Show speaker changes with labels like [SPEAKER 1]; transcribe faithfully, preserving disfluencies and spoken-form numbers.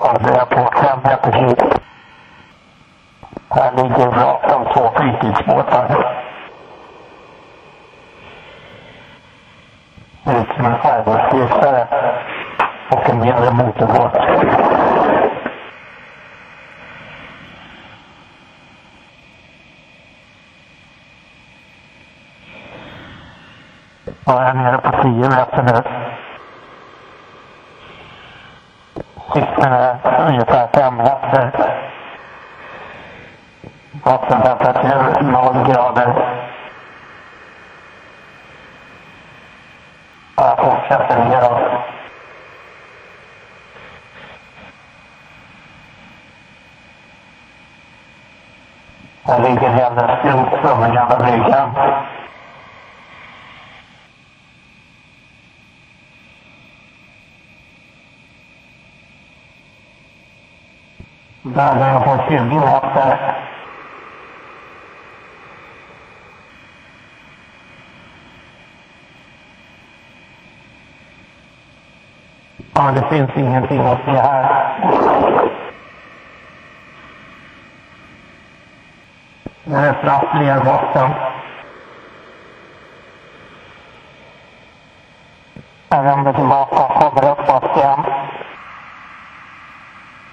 [SPEAKER 1] Skadliga på fem meter hit. Här ligger rakt om två fritidsbåtar. Ut som en skärgårdsfiskare och en mindre motorbåt. Jag är nere på tio meter nu. Sikten är ungefär fem meter. Vattentemperatur noll grader. Jag fortsätter neråt. Här ligger hela skrot från den gamla bryggan. Där är jag på tjugo meter. Ja, det finns ingenting att se här. Det är sprattliga botten. Jag vänder tillbaka och kommer upp.